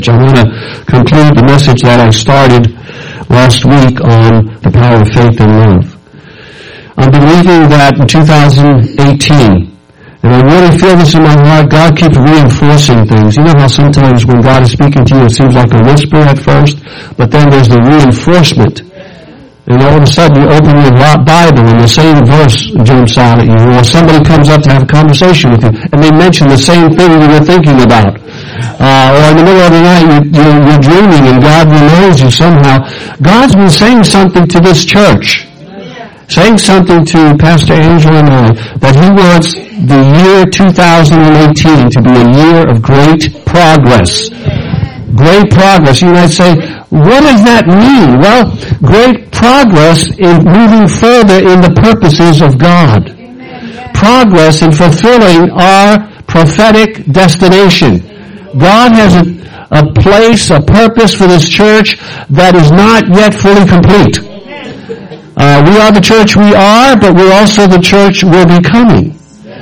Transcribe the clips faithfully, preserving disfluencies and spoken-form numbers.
I want to conclude the message that I started last week on the power of faith and love. I'm believing that in two thousand eighteen, and I really feel this in my heart, God keeps reinforcing things. You know how sometimes when God is speaking to you, it seems like a whisper at first, but then there's the reinforcement. And all of a sudden you open your Bible and the same verse jumps out at you, or somebody comes up to have a conversation with you, and they mention the same thing you were thinking about. Uh, or in the middle of the night, you, you're, you're dreaming and God reminds you somehow. God's been saying something to this church, saying something to Pastor Angel and I, that He wants the year two thousand eighteen to be a year of great progress. Great progress. You might say, what does that mean? Well, great progress in moving further in the purposes of God. Progress in fulfilling our prophetic destination. God has a, a place, a purpose for this church that is not yet fully complete. Uh, we are the church we are, but we're also the church we're becoming.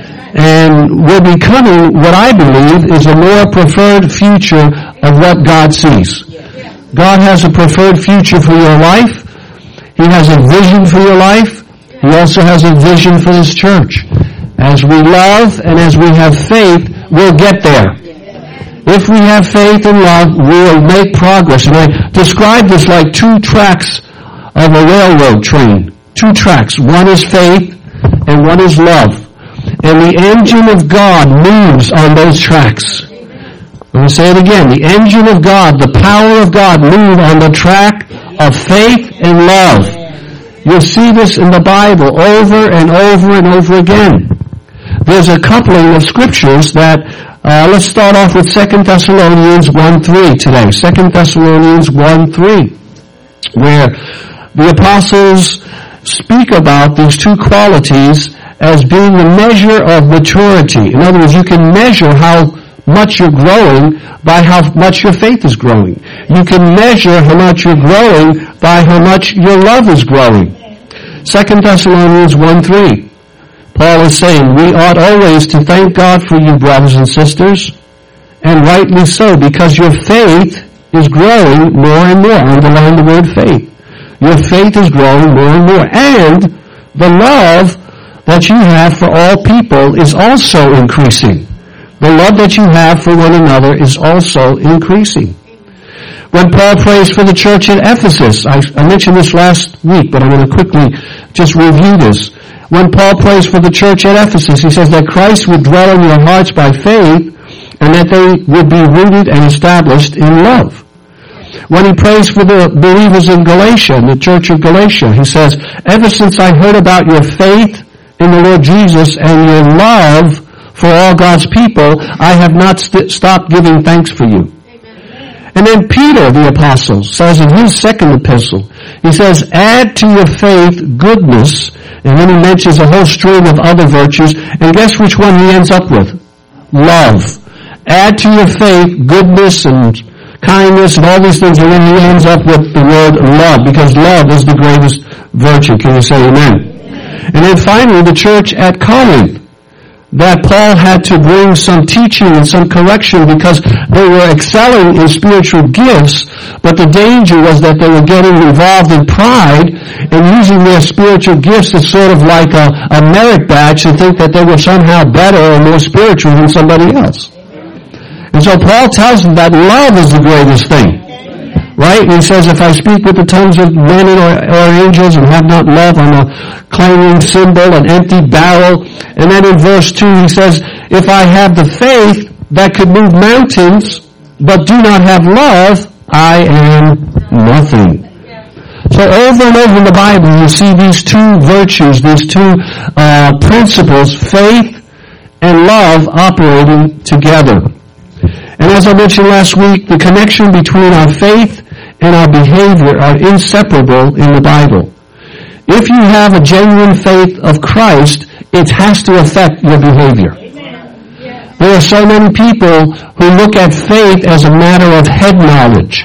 And we're becoming what I believe is a more preferred future of what God sees. God has a preferred future for your life. He has a vision for your life. He also has a vision for this church. As we love and as we have faith, we'll get there. If we have faith and love, we will make progress. And I describe this like two tracks of a railroad train. Two tracks. One is faith and one is love. And the engine of God moves on those tracks. Let me say it again. The engine of God, the power of God, move on the track of faith and love. You'll see this in the Bible over and over and over again. There's a coupling of scriptures that Uh, let's start off with Second Thessalonians one three today. Second Thessalonians one three, where the apostles speak about these two qualities as being the measure of maturity. In other words, you can measure how much you're growing by how much your faith is growing. You can measure how much you're growing by how much your love is growing. Second Thessalonians one three. Paul is saying, we ought always to thank God for you, brothers and sisters, and rightly so, because your faith is growing more and more. Underline the word faith. Your faith is growing more and more. And the love that you have for all people is also increasing. The love that you have for one another is also increasing. When Paul prays for the church at Ephesus, I, I mentioned this last week, but I'm going to quickly just review this. When Paul prays for the church at Ephesus, he says that Christ would dwell in your hearts by faith and that they would be rooted and established in love. When he prays for the believers in Galatia, in the church of Galatia, he says, ever since I heard about your faith in the Lord Jesus and your love for all God's people, I have not st- stopped giving thanks for you. And then Peter, the apostle, says in his second epistle, he says, add to your faith goodness, and then he mentions a whole string of other virtues, and guess which one he ends up with? Love. Add to your faith goodness and kindness and all these things, and then he ends up with the word love, because love is the greatest virtue. Can you say amen? And then finally, the church at Corinth, that Paul had to bring some teaching and some correction because they were excelling in spiritual gifts, but the danger was that they were getting involved in pride and using their spiritual gifts as sort of like a, a merit badge to think that they were somehow better or more spiritual than somebody else. And so Paul tells them that love is the greatest thing. Right? And he says, if I speak with the tongues of men or, or angels and have not love, I'm a clanging cymbal, an empty barrel. And then in verse two he says, if I have the faith that could move mountains, but do not have love, I am nothing. So over and over in the Bible you see these two virtues, these two uh, principles, faith and love operating together. And as I mentioned last week, the connection between our faith and our behavior are inseparable in the Bible. If you have a genuine faith of Christ, it has to affect your behavior. There are so many people who look at faith as a matter of head knowledge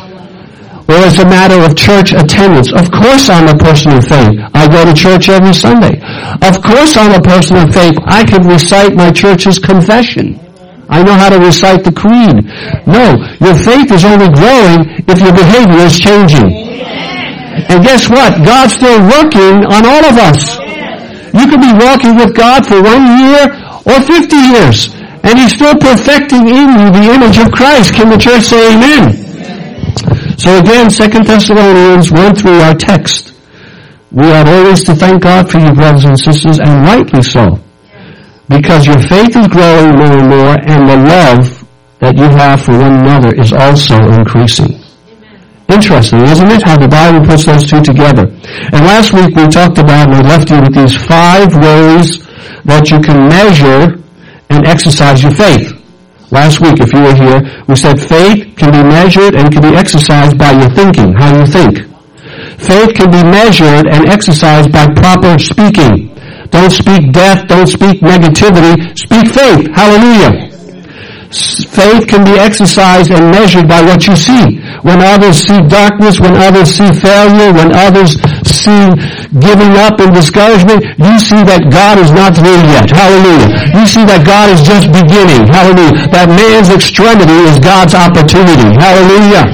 or as a matter of church attendance. Of course I'm a person of faith. I go to church every Sunday. Of course I'm a person of faith. I can recite my church's confession. I know how to recite the creed. No, your faith is only growing if your behavior is changing. And guess what? God's still working on all of us. You could be walking with God for one year or fifty years, and He's still perfecting in you the image of Christ. Can the church say amen? So again, Second Thessalonians one through our text. We ought always to thank God for you, brothers and sisters, and rightly so. Because your faith is growing more and more, and the love that you have for one another is also increasing. Interesting, isn't it, how the Bible puts those two together? And last week we talked about, and we left you with these five ways that you can measure and exercise your faith. Last week, if you were here, we said faith can be measured and can be exercised by your thinking, how you think. Faith can be measured and exercised by proper speaking. Don't speak death, don't speak negativity, speak faith. Hallelujah. Faith can be exercised and measured by what you see. When others see darkness, when others see failure, when others see giving up and discouragement, you see that God is not through yet. Hallelujah. You see that God is just beginning. Hallelujah. That man's extremity is God's opportunity. Hallelujah.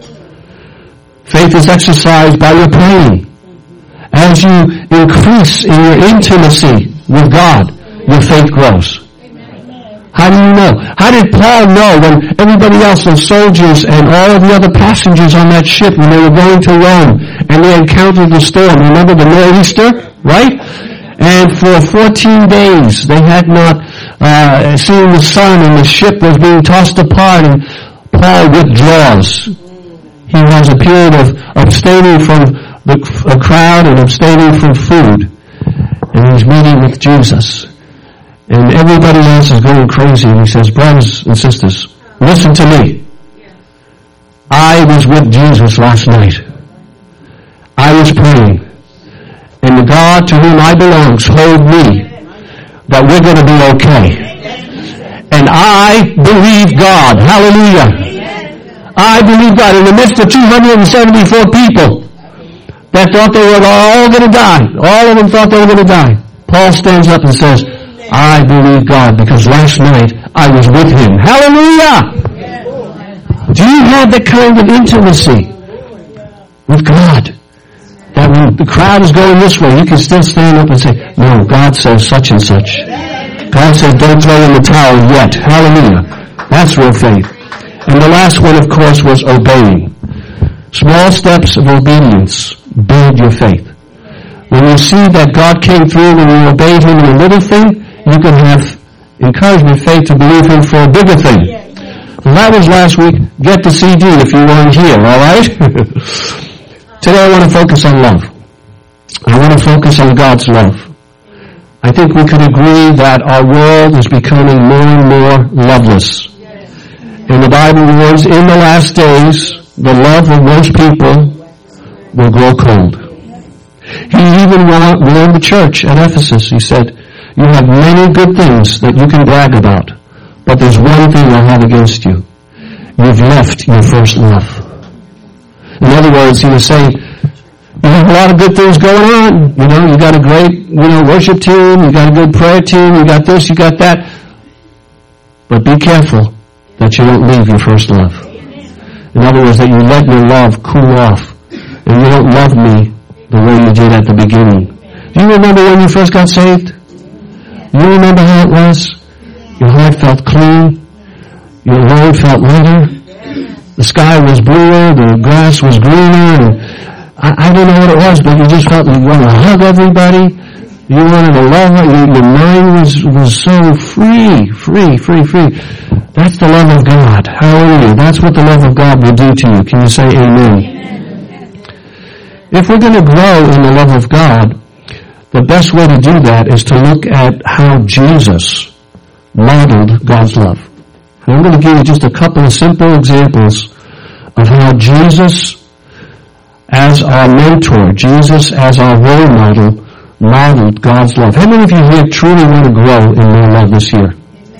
Faith is exercised by your praying. As you increase in your intimacy with God, your faith grows. How do you know? How did Paul know when everybody else, the soldiers and all of the other passengers on that ship, when they were going to Rome and they encountered the storm? Remember the nor'easter, right? And for fourteen days they had not uh, seen the sun, and the ship was being tossed apart, and Paul withdraws. He has a period of abstaining from the a crowd and abstaining from food, and he's meeting with Jesus. And everybody else is going crazy. And he says, brothers and sisters, listen to me. I was with Jesus last night. I was praying. And the God to whom I belong told me that we're going to be okay. And I believe God. Hallelujah. I believe God. In the midst of two hundred seventy-four people that thought they were all going to die. All of them thought they were going to die. Paul stands up and says, I believe God because last night I was with Him. Hallelujah! Do you have that kind of intimacy with God? That when the crowd is going this way, you can still stand up and say, no, God says such and such. God says don't throw in the towel yet. Hallelujah. That's real faith. And the last one, of course, was obeying. Small steps of obedience build your faith. When you see that God came through when you obeyed Him in a little thing, you can have encouragement, faith to believe Him for a bigger thing. Well, that was last week. Get the C D if you weren't here, all right? Today I want to focus on love. I want to focus on God's love. I think we could agree that our world is becoming more and more loveless. And the Bible warns, in the last days, the love of most people will grow cold. He even warned the church at Ephesus. He said, you have many good things that you can brag about, but there's one thing I have against you. You've left your first love. In other words, he was saying, you have a lot of good things going on. You know, you got a great, you know, worship team, you got a good prayer team, you got this, you got that. But be careful that you don't leave your first love. In other words, that you let your love cool off, and you don't love me the way you did at the beginning. Do you remember when you first got saved? You remember how it was? Your heart felt clean. Your load felt lighter. The sky was bluer. The grass was greener. And I, I don't know what it was, but you just felt like you wanted to hug everybody. You wanted to love her. Your, your mind was, was so free, free, free, free. That's the love of God. Hallelujah. That's what the love of God will do to you. Can you say amen? Amen. If we're going to grow in the love of God, the best way to do that is to look at how Jesus modeled God's love. And I'm going to give you just a couple of simple examples of how Jesus, as our mentor, Jesus as our role model, modeled God's love. How many of you here truly want to grow in more love this year?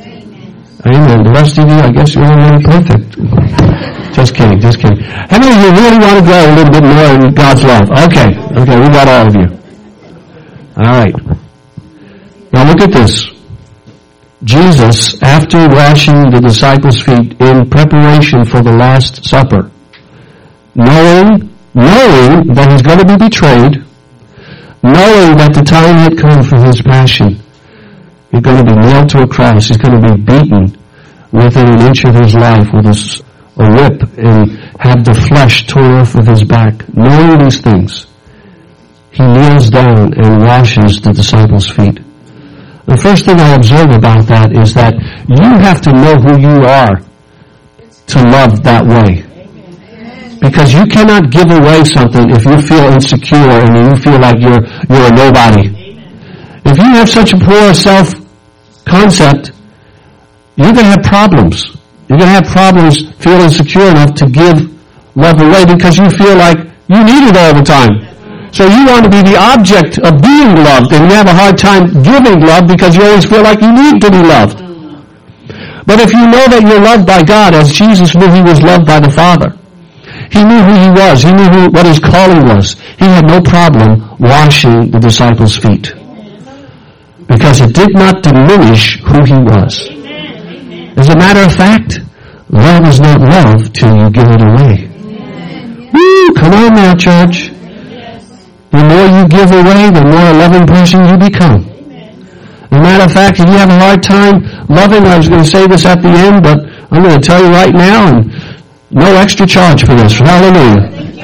Amen. The rest of you, I guess you're all perfect. Just kidding, just kidding. How many of you really want to grow a little bit more in God's love? Okay, okay, we got all of you. All right. Now look at this. If you want to grow in God's love, you got to grow in God's love. Okay, okay, we got all of you. All right. Now look at this. If you want to grow in God's love, you got to grow in God's love. Okay, okay, we got all of you. All right. Now look at this. If you want to grow in God's love, you got to grow in God's love. Okay, okay, we got all of you. All right. Now look at this. Jesus, after washing the disciples' feet in preparation for the Last Supper, knowing, knowing that he's going to be betrayed, knowing that the time had come for his passion, he's going to be nailed to a cross, he's going to be beaten within an inch of his life with a, a whip and have the flesh torn off of his back. Knowing these things, he kneels down and washes the disciples' feet. The first thing I observe about that is that you have to know who you are to love that way. Because you cannot give away something if you feel insecure and you feel like you're you're a nobody. If you have such a poor self-concept, you're going to have problems. You're going to have problems feeling secure enough to give love away because you feel like you need it all the time. So you want to be the object of being loved, and you have a hard time giving love because you always feel like you need to be loved. But if you know that you're loved by God, as Jesus knew he was loved by the Father, he knew who he was, he knew who, what his calling was, he had no problem washing the disciples' feet. Because it did not diminish who he was. As a matter of fact, love is not love till you give it away. Woo, come on now, church. The more you give away, the more a loving person you become. As a matter of fact, if you have a hard time loving, I was going to say this at the end, but I'm going to tell you right now, and no extra charge for this. Hallelujah.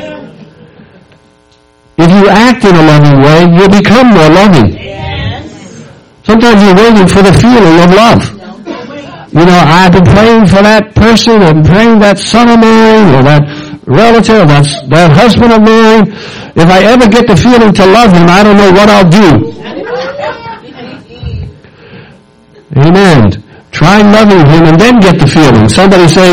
If you act in a loving way, you'll become more loving. Sometimes you're waiting for the feeling of love. You know, I've been praying for that person, I've been praying that son of mine, or that relative, that, that husband of mine. If I ever get the feeling to love him, I don't know what I'll do. Amen. Try loving him and then get the feeling. Somebody say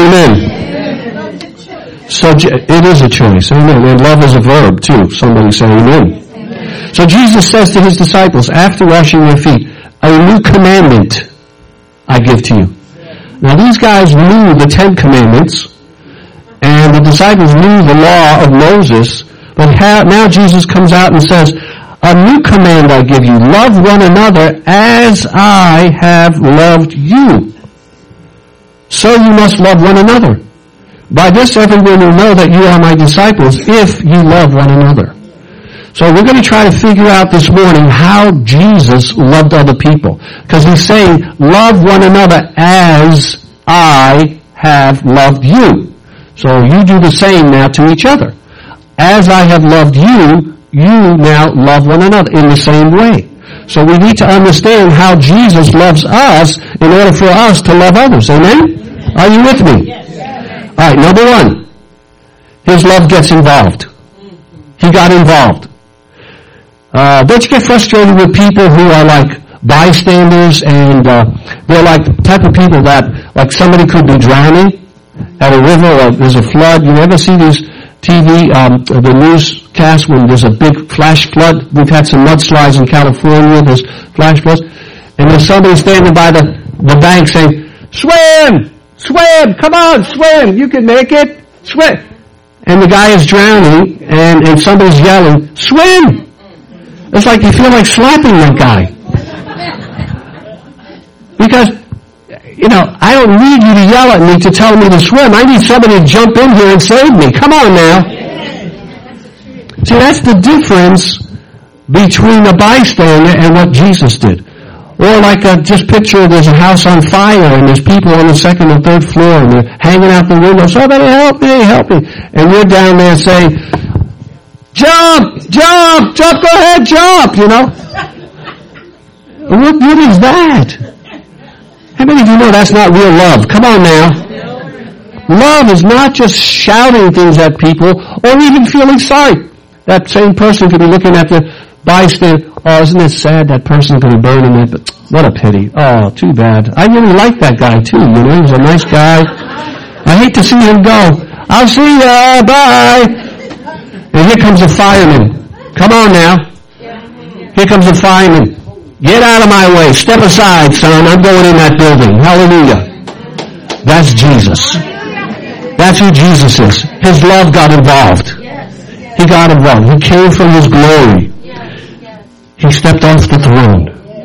amen. So it is a choice. Amen. And love is a verb too. Somebody say amen. So Jesus says to his disciples, after washing their feet, a new commandment I give to you. Now these guys knew the Ten Commandments, and the disciples knew the law of Moses, but now Jesus comes out and says, a new command I give you, love one another as I have loved you. So you must love one another. By this everyone will know that you are my disciples if you love one another. So we're going to try to figure out this morning how Jesus loved other people. Because he's saying, love one another as I have loved you. So you do the same now to each other. As I have loved you, you now love one another in the same way. So we need to understand how Jesus loves us in order for us to love others. Amen? Are you with me? All right, number one. His love gets involved. He got involved. Uh, don't you get frustrated with people who are like bystanders and uh, they're like the type of people that, like somebody could be drowning at a river or there's a flood. You ever see these T V, um, the newscast when there's a big flash flood? We've had some mudslides in California, there's flash floods. And there's somebody standing by the, the bank saying, swim! Swim! Come on, swim! You can make it! Swim! And the guy is drowning and, and somebody's yelling, swim! It's like you feel like slapping that guy. Because, you know, I don't need you to yell at me to tell me to swim. I need somebody to jump in here and save me. Come on now. See, that's the difference between a bystander and what Jesus did. Or like a, just picture there's a house on fire and there's people on the second or third floor and they're hanging out the window. Somebody help me, help me. And you're down there saying, jump, jump, jump, go ahead, jump, you know. What good is that? How many of you know that's not real love? Come on now. Love is not just shouting things at people or even feeling sorry. That same person could be looking at the bystander. Oh, isn't it sad that person's going to burn in it? But what a pity. Oh, too bad. I really like that guy too, you know. He was a nice guy. I hate to see him go. I'll see ya. Bye. And here comes a fireman. Come on now. Here comes a fireman. Get out of my way. Step aside, son. I'm going in that building. Hallelujah. That's Jesus. That's who Jesus is. His love got involved. He got involved. He came from his glory. He stepped off the throne.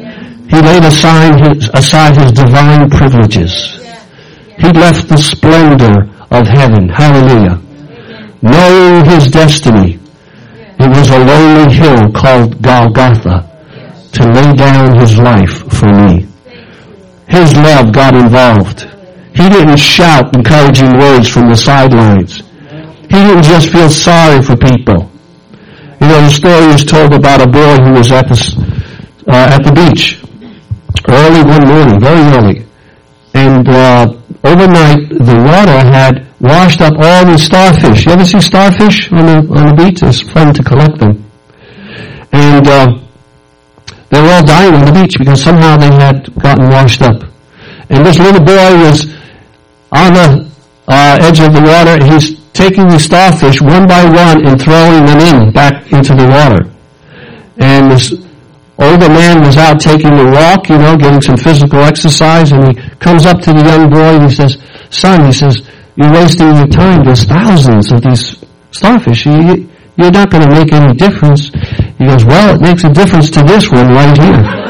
He laid aside his, aside his divine privileges. He left the splendor of heaven. Hallelujah. Knowing his destiny, it was a lonely hill called Golgotha to lay down his life for me. His love got involved. He didn't shout encouraging words from the sidelines. He didn't just feel sorry for people. You know, the story is told about a boy who was at the, uh, at the beach early one morning, very early. And uh, overnight, the water had washed up all the starfish. You ever see starfish on the, on the beach? It's fun to collect them. And uh, they were all dying on the beach because somehow they had gotten washed up. And this little boy was on the uh, edge of the water, and he's taking the starfish one by one and throwing them in back into the water. And this older man was out taking a walk, you know, getting some physical exercise, and he comes up to the young boy and he says, "Son," he says, "you're wasting your time. There's thousands of these starfish. You, you're not going to make any difference." He goes, "Well, it makes a difference to this one right here."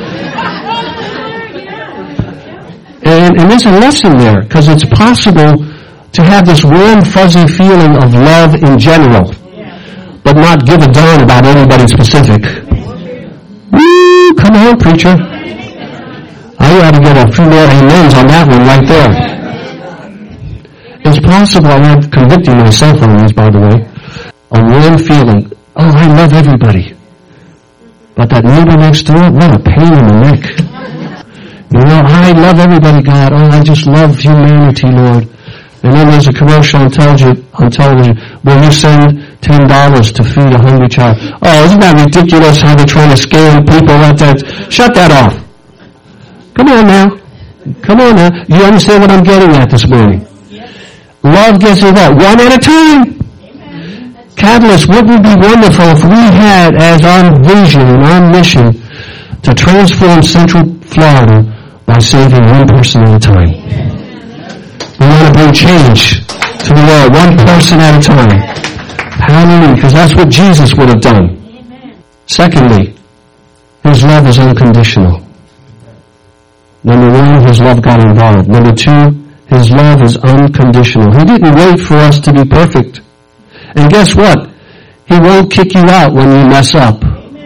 And, and there's a lesson there, because it's possible to have this warm, fuzzy feeling of love in general, but not give a darn about anybody specific. Woo! Come on, preacher. I ought to get a few more amens on that one right there. It's possible, I'm convicting myself on this, by the way, a warm feeling, oh, I love everybody. But that neighbor next door, what a pain in the neck. You know, I love everybody, God. Oh, I just love humanity, Lord. And then there's a commercial on television, on television, will you send ten dollars to feed a hungry child? Oh, isn't that ridiculous how they're trying to scam people like that? Shut that off. Come on now. Come on now. You understand what I'm getting at this morning? Love gets involved. One at a time. Catalyst, what would be wonderful if we had as our vision and our mission to transform Central Florida by saving one person at a time. We want to bring change to the world, one person at a time. Hallelujah, because that's what Jesus would have done. Secondly, his love is unconditional. Number one, his love got involved. Number two, his love is unconditional. He didn't wait for us to be perfect. And guess what? He won't kick you out when you mess up.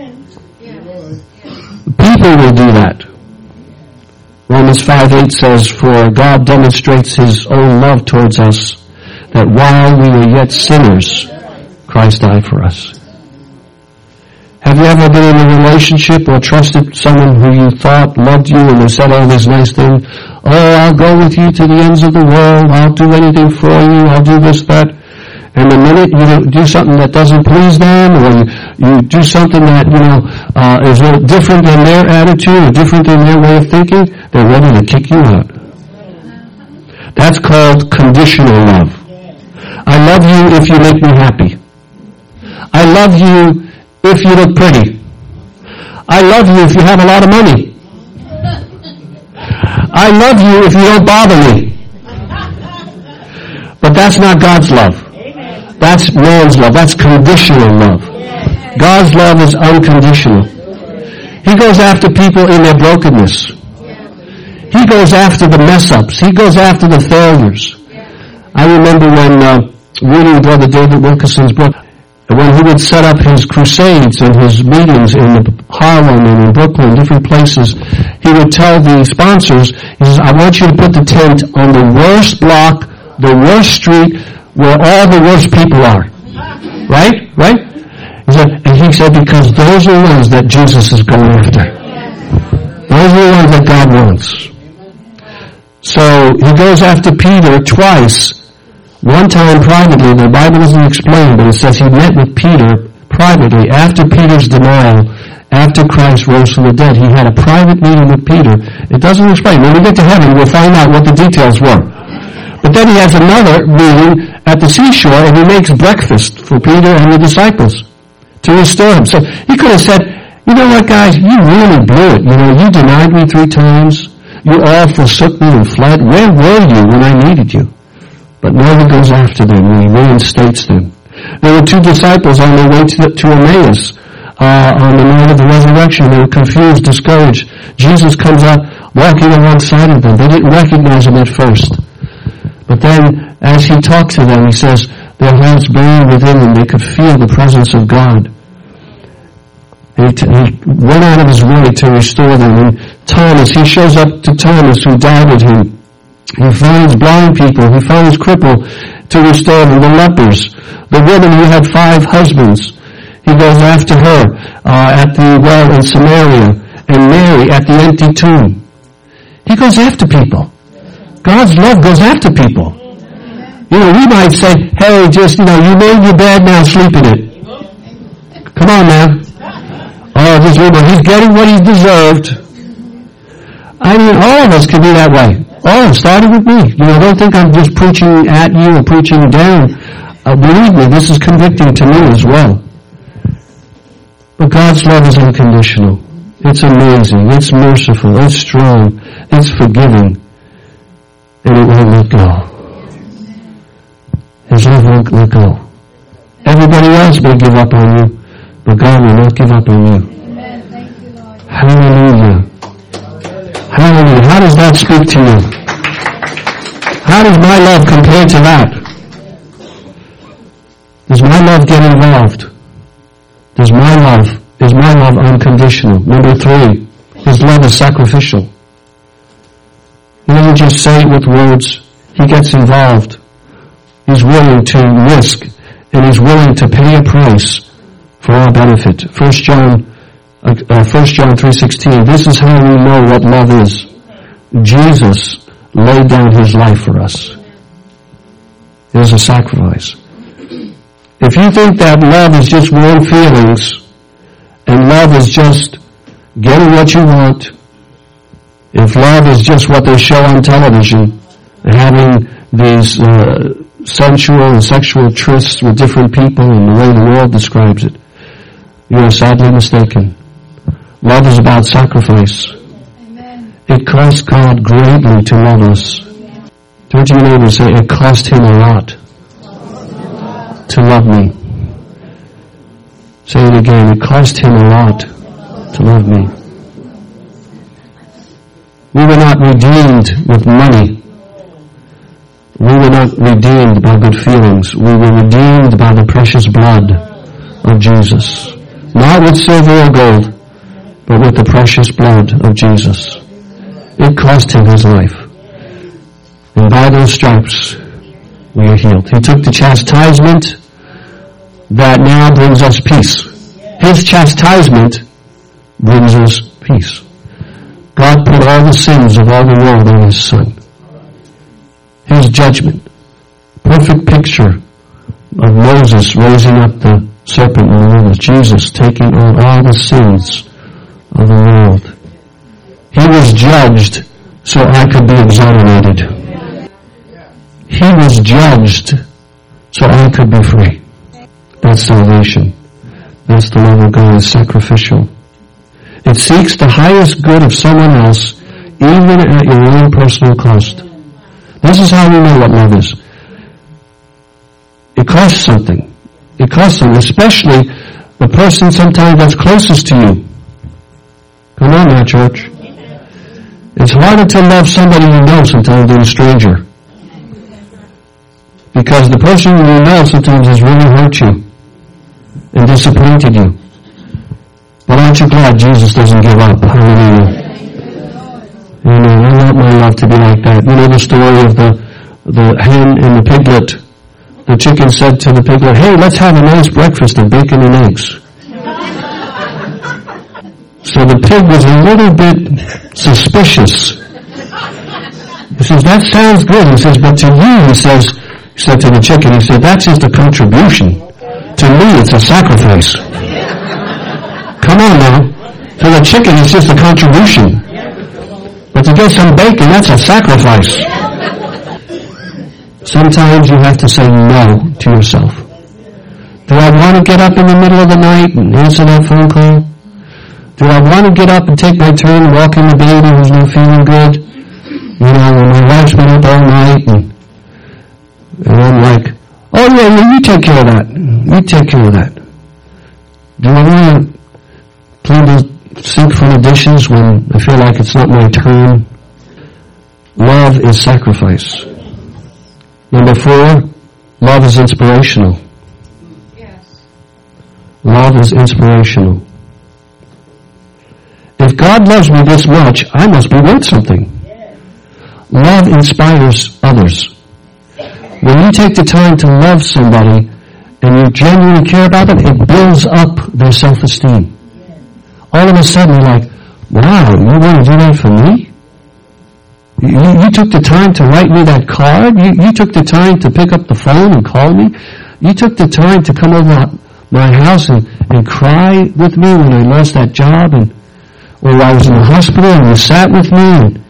People will do that. Romans five eight says, "For God demonstrates his own love towards us, that while we were yet sinners, Christ died for us." Have you ever been in a relationship or trusted someone who you thought loved you and they said all these nice things? "Oh, I'll go with you to the ends of the world. I'll do anything for you. I'll do this, that." And the minute you do something that doesn't please them, or you, you do something that, you know, uh, is a little different than their attitude or different than their way of thinking, they're ready to kick you out. That's called conditional love. I love you if you make me happy. I love you if you look pretty. I love you if you have a lot of money. I love you if you don't bother me. But that's not God's love. That's man's love. That's conditional love. God's love is unconditional. He goes after people in their brokenness. He goes after the mess-ups. He goes after the failures. I remember when uh, reading Brother David Wilkerson's book, when he would set up his crusades and his meetings in Harlem and in Brooklyn, different places, he would tell the sponsors, he says, "I want you to put the tent on the worst block, the worst street, where all the worst people are." Right? Right? He said, and he said, because those are the ones that Jesus is going after. Those are the ones that God wants. So he goes after Peter twice. One time privately, the Bible doesn't explain, but it says he met with Peter privately after Peter's denial, after Christ rose from the dead. He had a private meeting with Peter. It doesn't explain. When we get to heaven, we'll find out what the details were. But then he has another meeting at the seashore, and he makes breakfast for Peter and the disciples to restore him. So he could have said, "You know what, guys, you really blew it. You know, you denied me three times. You all forsook me and fled. Where were you when I needed you?" But now he goes after them and he reinstates them. There were two disciples on their way to, the, to Emmaus. uh, on the night of the resurrection. They were confused, discouraged. Jesus comes up walking alongside of them. They didn't recognize him at first. But then, as he talked to them, he says, their hearts burned within them. They could feel the presence of God. And he, t- he went out of his way to restore them. And Thomas, he shows up to Thomas who doubted him. He finds blind people. He finds crippled to restore them. The lepers. The woman who had five husbands. He goes after her uh, at the well in Samaria. And Mary at the empty tomb. He goes after people. God's love goes after people. You know, we might say, hey, just, you know, you made your bed, now sleep in it. Come on now. Oh, just remember, he's getting what he's deserved. I mean, all of us can be that way. Oh, starting with me. You know, don't think I'm just preaching at you or preaching down. Uh, believe me, this is convicting to me as well. But God's love is unconditional. It's amazing. It's merciful. It's strong. It's forgiving. And it won't let go. His love won't let go. Everybody else may give up on you, but God will not give up on you. Amen. Thank you, Lord. Hallelujah. Hallelujah. How does that speak to you? How does my love compare to that? Does my love get involved? Does my love, is my love unconditional? Number three, his love is sacrificial. He doesn't just say it with words. He gets involved. He's willing to risk, and he's willing to pay a price for our benefit. First John, uh, First John three sixteen. This is how we know what love is. Jesus laid down his life for us. It is a sacrifice. If you think that love is just warm feelings, and love is just getting what you want, if love is just what they show on television, and having these uh, sensual and sexual trysts with different people and the way the world describes it, you are sadly mistaken. Love is about sacrifice. Amen. It cost God greatly to love us. Turn to your neighbor and say, it cost him a lot to love me. Say it again, it cost him a lot to love me. We were not redeemed with money. We were not redeemed by good feelings. We were redeemed by the precious blood of Jesus. Not with silver or gold, but with the precious blood of Jesus. It cost him his life. And by those stripes, we are healed. He took the chastisement that now brings us peace. His chastisement brings us peace. God put all the sins of all the world on his Son. His judgment. Perfect picture of Moses raising up the serpent in the wilderness. Jesus taking on all the sins of the world. He was judged so I could be exonerated. He was judged so I could be free. That's salvation. That's the love of God. It's sacrificial. It seeks the highest good of someone else, even at your own personal cost. This is how we know what love is. It costs something. It costs something, especially the person sometimes that's closest to you. Come on now, church. It's harder to love somebody you know sometimes than a stranger. Because the person you know sometimes has really hurt you and disappointed you. But aren't you glad Jesus doesn't give up? Hallelujah. Amen. I want my love to be like that. You know the story of the, the hen and the piglet. The chicken said to the piglet, hey, let's have a nice breakfast of bacon and eggs. So the pig was a little bit suspicious. He says, that sounds good. He says, but to you, he says, he said to the chicken, he said, that's just a contribution. To me, it's a sacrifice. Come on now. For the chicken, it's just a contribution. But to get some bacon, that's a sacrifice. Sometimes you have to say no to yourself. Do I want to get up in the middle of the night and answer that phone call? Do I want to get up and take my turn walking the baby who's not feeling good? You know, when my wife's been up all night and, and I'm like, oh yeah, yeah, you take care of that. You take care of that. Do I want to clean the sink full of dishes when I feel like it's not my turn. Love is sacrifice. Number four, love is inspirational. Yes. Love is inspirational. If God loves me this much, I must be worth something. Love inspires others. When you take the time to love somebody and you genuinely care about them, it builds up their self-esteem. All of a sudden you're like, wow, you want to do that for me? You, you took the time to write me that card? You, you took the time to pick up the phone and call me? You took the time to come over my house and, and cry with me when I lost that job, and or I was in the hospital and you sat with me, and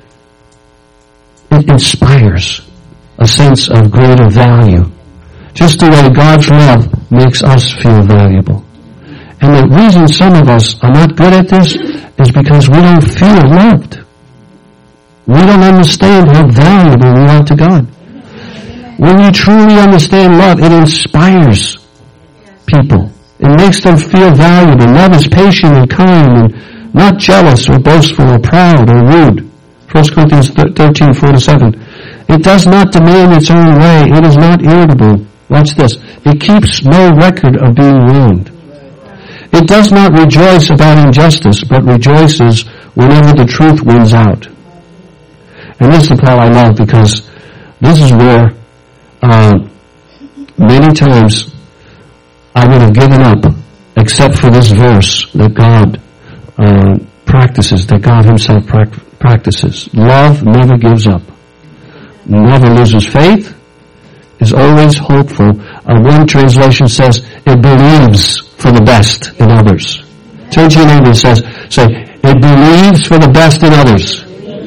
it inspires a sense of greater value. Just the way God's love makes us feel valuable. And the reason some of us are not good at this is because we don't feel loved. We don't understand how valuable we are to God. When you truly understand love, it inspires people. It makes them feel valuable. Love is patient and kind and not jealous or boastful or proud or rude. First Corinthians thirteen, four to seven. It does not demand its own way. It is not irritable. Watch this. It keeps no record of being wronged. It does not rejoice about injustice, but rejoices whenever the truth wins out. And this is the part I love, because this is where uh, many times I would have given up, except for this verse that God uh, practices, that God himself pra- practices. Love never gives up, never loses faith, is always hopeful. Uh, one translation says it believes for the best in others. Turn to your neighbor and says, say, it believes for the best in others.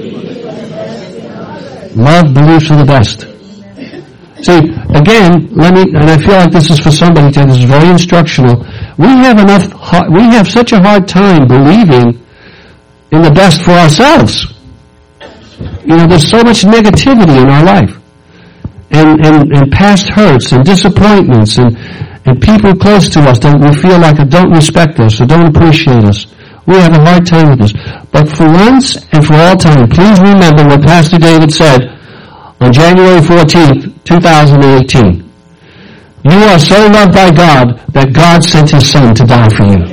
Love believes for the best. See, again, let me, and I feel like this is for somebody today, this is very instructional. We have enough, we have such a hard time believing in the best for ourselves. You know, there's so much negativity in our life. And, and, and past hurts and disappointments and, and people close to us that we feel like don't respect us or don't appreciate us. We have a hard time with this. But for once and for all time, please remember what Pastor David said on January fourteenth, twenty eighteen. You are so loved by God that God sent his son to die for you.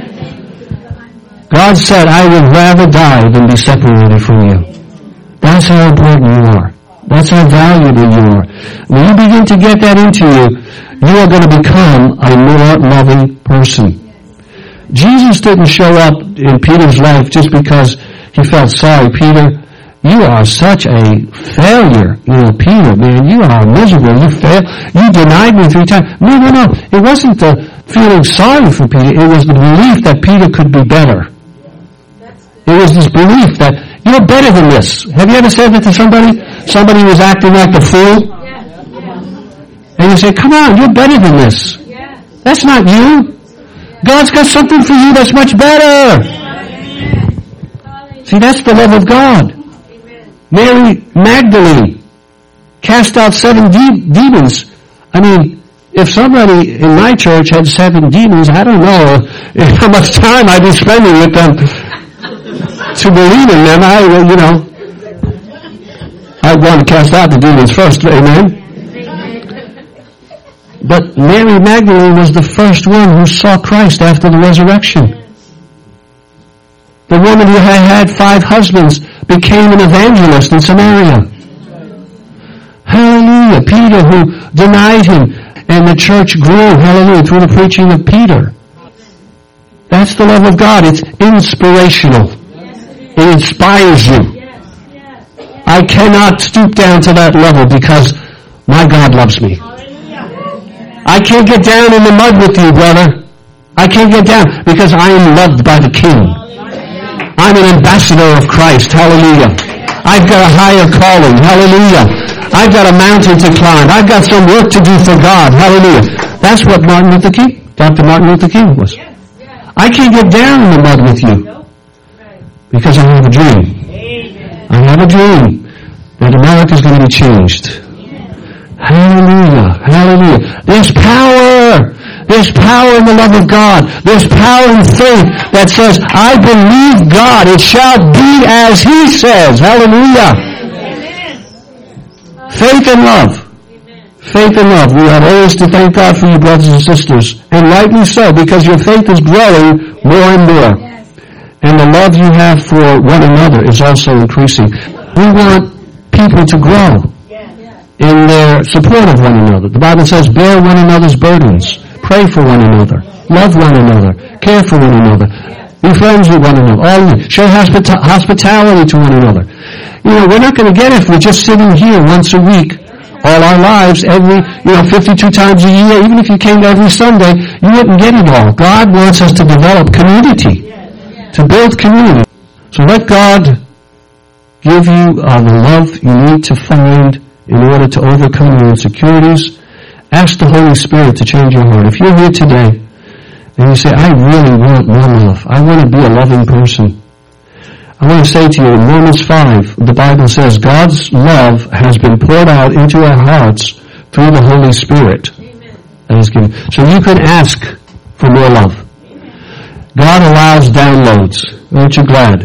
God said, I would rather die than be separated from you. That's how important you are. That's how valuable you are. When you begin to get that into you, you are going to become a more loving person. Jesus didn't show up in Peter's life just because he felt sorry. Peter, you are such a failure. You know, Peter, man, you are miserable. You failed. You denied me three times. No, no, no. It wasn't the feeling sorry for Peter. It was the belief that Peter could be better. It was this belief that you're better than this. Have you ever said that to somebody? Somebody was acting like a fool? And you say, come on, you're better than this. That's not you. God's got something for you that's much better. See, that's the love of God. Mary Magdalene cast out seven de- demons. I mean, if somebody in my church had seven demons, I don't know how much time I'd be spending with them to believe in them. I, you know, I'd want to cast out the demons first. Amen. But Mary Magdalene was the first one who saw Christ after the resurrection. The woman who had had five husbands became an evangelist in Samaria. Hallelujah. Peter, who denied him, and the church grew, hallelujah, through the preaching of Peter. That's the love of God. It's inspirational. It inspires you. I cannot stoop down to that level because my God loves me. I can't get down in the mud with you, brother. I can't get down because I am loved by the King. I'm an ambassador of Christ. Hallelujah. I've got a higher calling. Hallelujah. I've got a mountain to climb. I've got some work to do for God. Hallelujah. That's what Martin Luther King, Doctor Martin Luther King was. I can't get down in the mud with you because I have a dream. I have a dream that America is going to be changed. Hallelujah. Hallelujah. There's power. There's power in the love of God. There's power in faith that says, I believe God. It shall be as He says. Hallelujah. Amen. Faith and love. Faith and love. We have always to thank God for you, brothers and sisters. And rightly so, because your faith is growing more and more. Yes. And the love you have for one another is also increasing. We want people to grow in their support of one another. The Bible says, bear one another's burdens. Pray for one another. Love one another. Care for one another. Be friends with one another. All show hospita- hospitality to one another. You know, we're not going to get it if we're just sitting here once a week, all our lives, every, you know, fifty-two times a year. Even if you came every Sunday, you wouldn't get it all. God wants us to develop community, to build community. So let God give you uh, the love you need to find in order to overcome your insecurities. Ask the Holy Spirit to change your heart. If you're here today and you say, I really want more love. I want to be a loving person. I want to say to you, in Romans five, the Bible says God's love has been poured out into our hearts through the Holy Spirit. That is given. So you can ask for more love. God allows downloads. Aren't you glad?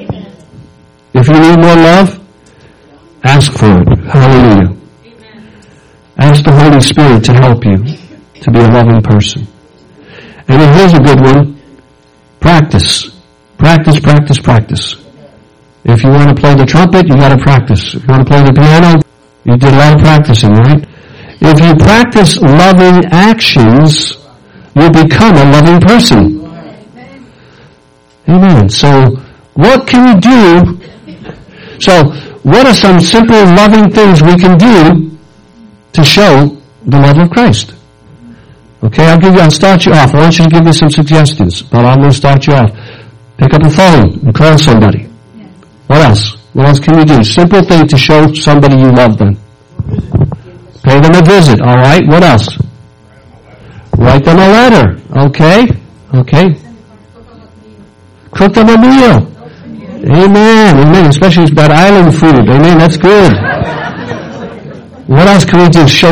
If you need more love, ask for it. Hallelujah. Ask the Holy Spirit to help you to be a loving person. And then here's a good one. Practice. Practice, practice, practice. If you want to play the trumpet, you got to practice. If you want to play the piano, you did a lot of practicing, right? If you practice loving actions, you'll become a loving person. Amen. So, what can we do? So, what are some simple loving things we can do to show the love of Christ? Okay, I'll give you, I'll start you off. I want you to give me some suggestions, but I'm going to start you off. Pick up a phone and call somebody. What else? What else can you do? Simple thing to show somebody you love them. Pay them a visit, alright? What else? Write them a letter. Okay? Okay? Cook them a meal. Amen. Amen. Especially if it's about island food. Amen. That's good. What else can we do? Show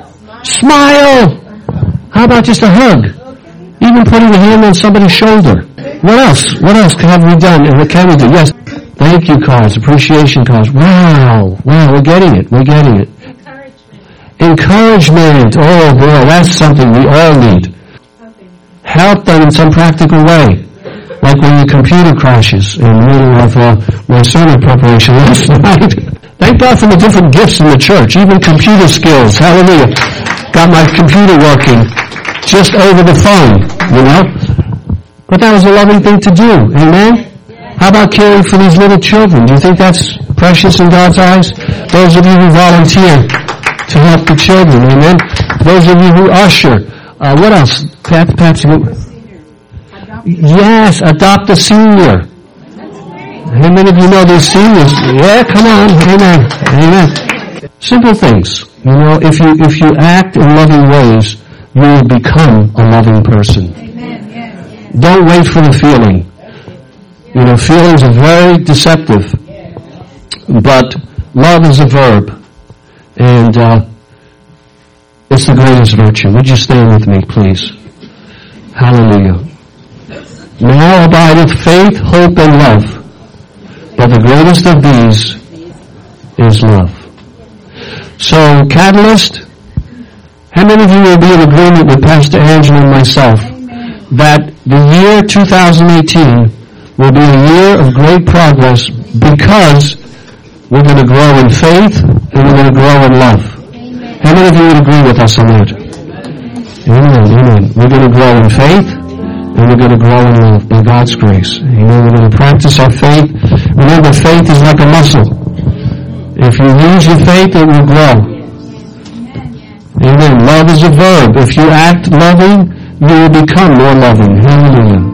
smile. How about just a hug? Even putting a hand on somebody's shoulder. What else? What else have we done? And what can we do? Yes. Thank you cards, appreciation cards. Wow. Wow, we're getting it. We're getting it. Encouragement. Encouragement. Oh boy, that's something we all need. Help them in some practical way. Like when your computer crashes in the middle of uh, my sermon preparation last night. Thank God for the different gifts in the church, even computer skills. Hallelujah. Got my computer working just over the phone, you know. But that was a loving thing to do. Amen? How about caring for these little children? Do you think that's precious in God's eyes? Those of you who volunteer to help the children. Amen? Those of you who usher. Uh, what else? Pat, Pat, yes, adopt a senior. How many of you know these seniors? Yeah, come on. Amen. Amen. Simple things. You know, if you if you act in loving ways, you will become a loving person. Amen. Yes. Don't wait for the feeling. You know, feelings are very deceptive. But love is a verb. And uh, it's the greatest virtue. Would you stand with me, please? Hallelujah. Now abideth faith, hope, and love. But the greatest of these is love. So, Catalyst, how many of you will be in agreement with Pastor Angela and myself that the year two thousand eighteen will be a year of great progress because we're going to grow in faith and we're going to grow in love? How many of you would agree with us on that? Amen, amen. We're going to grow in faith and we're going to grow in love by God's grace. Amen. We're going to practice our faith. Remember, faith is like a muscle. If you use your faith, it will grow. Amen. Love is a verb. If you act loving, you will become more loving. Hallelujah.